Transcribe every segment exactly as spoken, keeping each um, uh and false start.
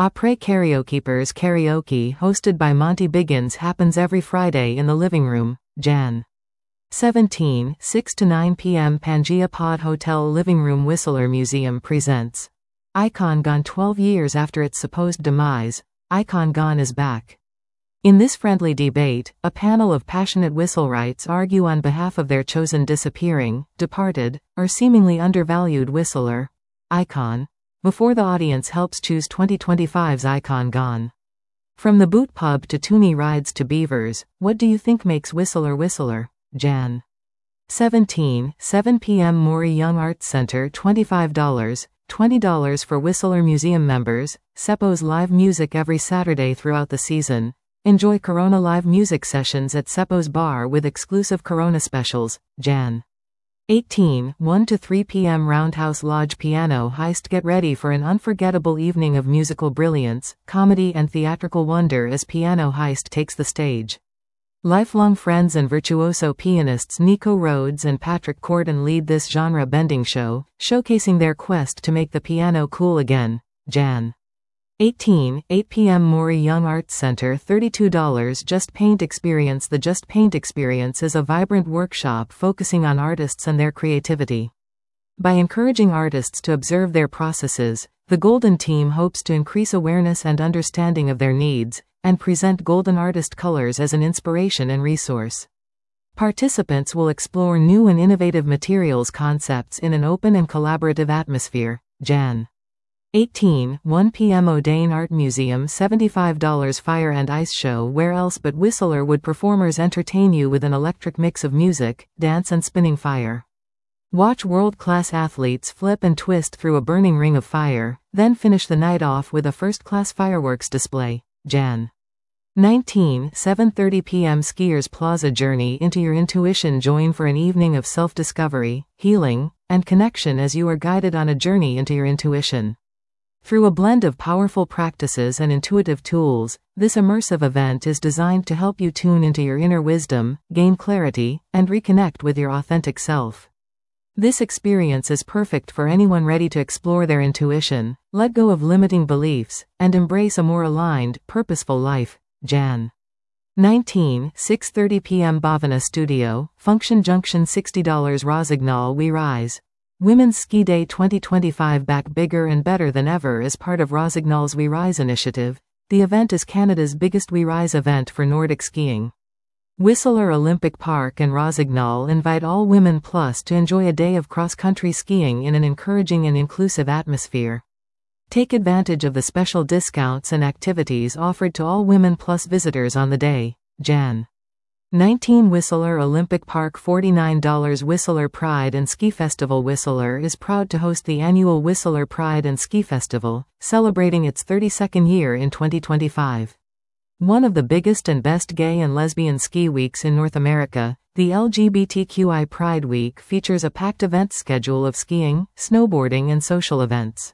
Après Karaokeepers Karaoke hosted by Monty Biggins happens every Friday in the living room, January seventeenth, six to nine p m Pangea Pod Hotel Living Room. Whistler Museum presents Icon Gone. twelve years after its supposed demise, Icon Gone is back. In this friendly debate, a panel of passionate whistlerites argue on behalf of their chosen disappearing, departed, or seemingly undervalued whistler, Icon, before the audience helps choose twenty twenty-five's Icon Gone. From the boot pub to Toonie rides to Beavers, what do you think makes Whistler Whistler? January seventeenth, seven p m Maury Young Arts Center. Twenty-five dollars, twenty dollars for Whistler Museum members. Seppo's live music every Saturday throughout the season. Enjoy Corona live music sessions at Seppo's Bar with exclusive Corona specials. January eighteenth, one to three p m Roundhouse Lodge Piano Heist. Get ready for an unforgettable evening of musical brilliance, comedy and theatrical wonder as Piano Heist takes the stage. Lifelong friends and virtuoso pianists Nico Rhodes and Patrick Corden lead this genre-bending show, showcasing their quest to make the piano cool again. January eighteenth, eight p m Maury Young Arts Center. Thirty-two dollars Just Paint Experience. The Just Paint Experience is a vibrant workshop focusing on artists and their creativity. By encouraging artists to observe their processes, the Golden Team hopes to increase awareness and understanding of their needs, and present Golden Artist colors as an inspiration and resource. Participants will explore new and innovative materials concepts in an open and collaborative atmosphere. January eighteenth, one p m O'Dane Art Museum. Seventy-five dollars Fire and Ice Show. Where else but Whistler would performers entertain you with an electric mix of music, dance and spinning fire? Watch world-class athletes flip and twist through a burning ring of fire, then finish the night off with a first-class fireworks display. January nineteenth, seven thirty p m Skiers Plaza. Journey into your intuition. Join for an evening of self-discovery, healing, and connection as you are guided on a journey into your intuition. Through a blend of powerful practices and intuitive tools, this immersive event is designed to help you tune into your inner wisdom, gain clarity, and reconnect with your authentic self. This experience is perfect for anyone ready to explore their intuition, let go of limiting beliefs, and embrace a more aligned, purposeful life. January nineteenth, six thirty p m Bhavana Studio, Function Junction. Sixty dollars Rossignol We Rise. Women's Ski Day twenty twenty-five back bigger and better than ever as part of Rossignol's We Rise initiative. The event is Canada's biggest We Rise event for Nordic skiing. Whistler Olympic Park and Rossignol invite all women plus to enjoy a day of cross-country skiing in an encouraging and inclusive atmosphere. Take advantage of the special discounts and activities offered to all women plus visitors on the day. January nineteenth Whistler Olympic Park. Forty-nine dollars Whistler Pride and Ski Festival. Whistler is proud to host the annual Whistler Pride and Ski Festival, celebrating its thirty-second year in twenty twenty-five. One of the biggest and best gay and lesbian ski weeks in North America, the L G B T Q I Pride Week features a packed event schedule of skiing, snowboarding and social events.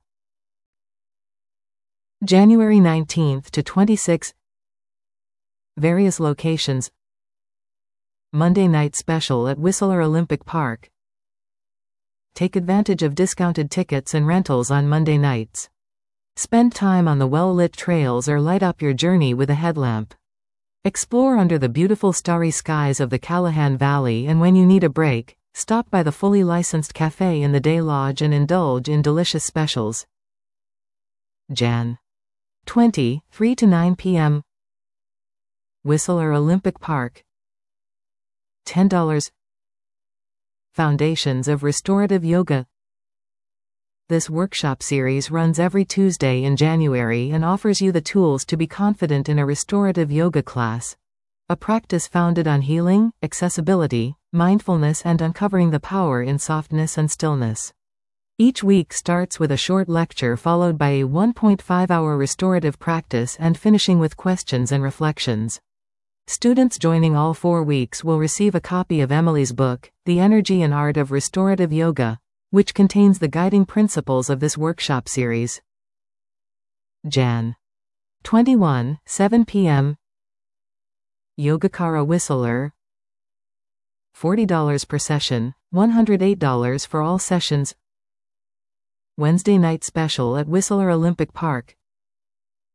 January nineteenth to twenty-sixth. Various locations. Monday night special at Whistler Olympic Park. Take advantage of discounted tickets and rentals on Monday nights. Spend time on the well-lit trails or light up your journey with a headlamp. Explore under the beautiful starry skies of the Callahan Valley, and when you need a break, stop by the fully licensed cafe in the Day Lodge and indulge in delicious specials. January twentieth, three to nine p m Whistler Olympic Park. ten dollars Foundations of Restorative Yoga. This workshop series runs every Tuesday in January and offers you the tools to be confident in a restorative yoga class, a practice founded on healing, accessibility, mindfulness and uncovering the power in softness and stillness. Each week starts with a short lecture followed by a one point five hour restorative practice and finishing with questions and reflections. Students joining all four weeks will receive a copy of Emily's book, The Energy and Art of Restorative Yoga, which contains the guiding principles of this workshop series. January twenty-first, seven p m Yogacara Whistler. forty dollars per session, one hundred eight dollars for all sessions. Wednesday night special at Whistler Olympic Park.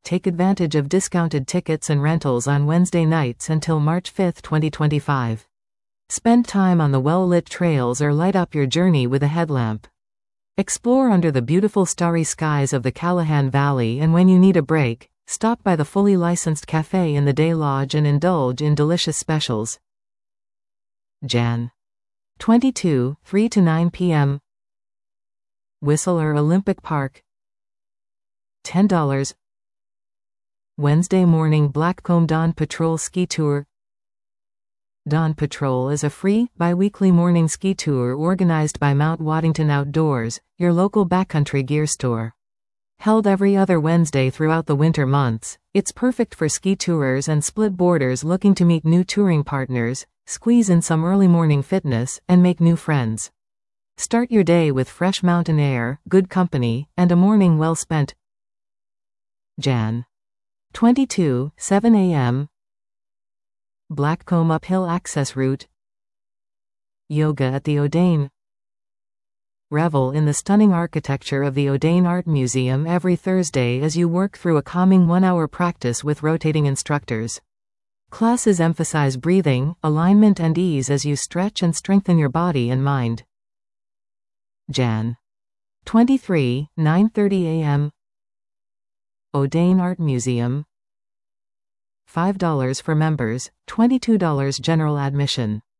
Take advantage of discounted tickets and rentals on Wednesday nights until March fifth, twenty twenty-five. Spend time on the well-lit trails or light up your journey with a headlamp. Explore under the beautiful starry skies of the Callahan Valley, and when you need a break, stop by the fully licensed cafe in the Day Lodge and indulge in delicious specials. January twenty-second, three to nine p m Whistler Olympic Park, ten dollars. Wednesday morning Blackcomb Dawn Patrol Ski Tour. Dawn Patrol is a free, bi-weekly morning ski tour organized by Mount Waddington Outdoors, your local backcountry gear store. Held every other Wednesday throughout the winter months, it's perfect for ski tourers and split boarders looking to meet new touring partners, squeeze in some early morning fitness, and make new friends. Start your day with fresh mountain air, good company, and a morning well spent. January twenty-second, seven a m Blackcomb Uphill Access Route. Yoga at the O'Dane. Revel in the stunning architecture of the O'Dane Art Museum every Thursday as you work through a calming one-hour practice with rotating instructors. Classes emphasize breathing, alignment and ease as you stretch and strengthen your body and mind. January twenty-third, nine thirty a m O'Dane Art Museum. five dollars for members, twenty-two dollars general admission.